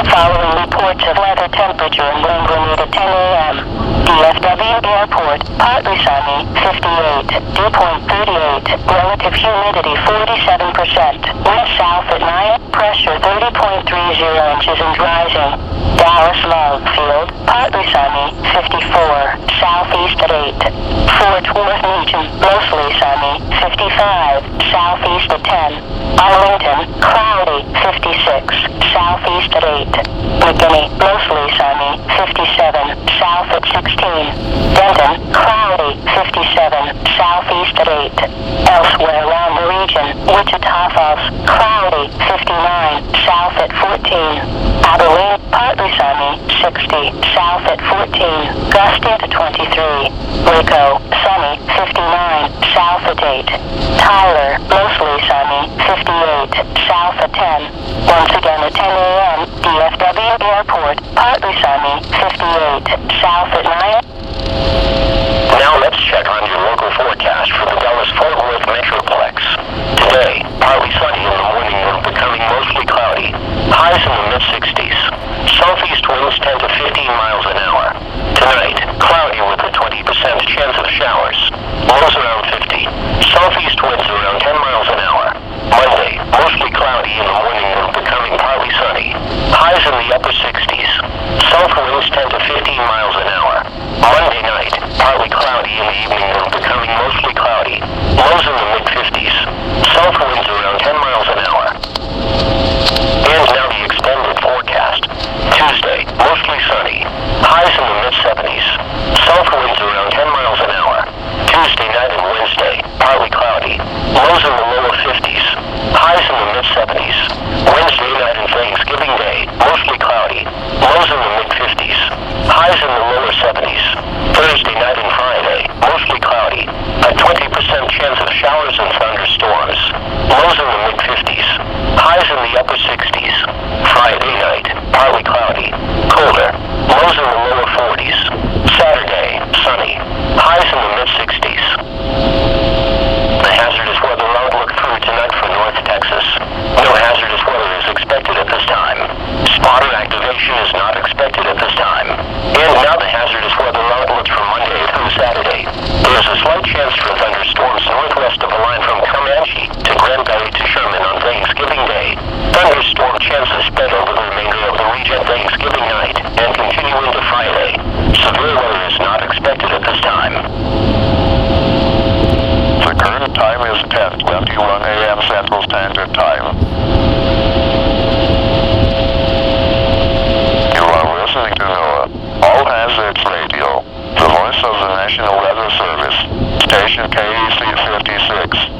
Following reports of weather temperature and wind will meet at 10 a.m. DFW Airport, partly sunny, 58. Dew point 38. Relative humidity 47%. Wind south at 9. Pressure 30.30 inches and rising. Dallas Love Field, partly sunny, 54. Southeast at 8. Fort Worth Region, mostly sunny, 55. Southeast at 10. Arlington, cloudy, 56. Southeast at 8. McKinney, mostly sunny, 57. South at 16. Denton, cloudy, 57. Southeast at 8. Elsewhere around the region, Wichita Falls, cloudy, 59. South at 14. Abilene, partly sunny, 60. South at 14. Gusting to 23. Waco, sunny, 59. South at 8. Tyler, mostly sunny, 58. South at 10. Once again at 10 a.m. DFW Airport, partly sunny, 58. South at 9. Now let's check on your local forecast for the Dallas-Fort Worth Metroplex. Today, partly sunny in the morning and becoming mostly cloudy. Highs in the mid-60s. Southeast winds 10 to 15 miles an hour. Tonight, cloudy with a 20% chance of showers. Lows around 50. Southeast winds around 10 miles an hour. Monday, mostly cloudy in the morning and becoming partly sunny. Highs in the upper 60s. South winds 10 to 15 miles an hour. Monday night, partly cloudy in the evening and becoming mostly cloudy. Lows in the mid-50s. South winds around 10 miles an hour. And now the extended forecast. Tuesday, mostly sunny. Highs in the mid-70s. South winds around 10 miles an hour. Tuesday night and Wednesday, partly cloudy. Lows in the lower 50s. Highs in the mid-70s. Wednesday night and Thanksgiving Day, mostly cloudy. Lows in the mid-50s. Highs in the lower 70s. Thursday night and Friday, mostly cloudy. A 20% chance of showers and thunderstorms. Lows in the mid-50s. Highs in the upper 60s. Friday night, partly cloudy. Colder. Lows in the lower 40s. Saturday, sunny. Highs in the mid-60s. The hazardous weather outlook through tonight for North Texas. No hazardous weather is expected at this time. Spotter activation is not expected at this time. And now the hazardous weather outlook for Monday through Saturday. There is a slight chance for thunderstorms northwest of the line from Comanche to Granbury to Sherman on Thanksgiving Day. Thunderstorm chances spread over the remainder of the region Thanksgiving night and continue into Friday. Severe weather is not expected at this time. The current time is 10:21 a.m. Central Standard Time. You are listening to NOAA, All Hazards Radio, the voice of the National Weather Service, station KEC 56.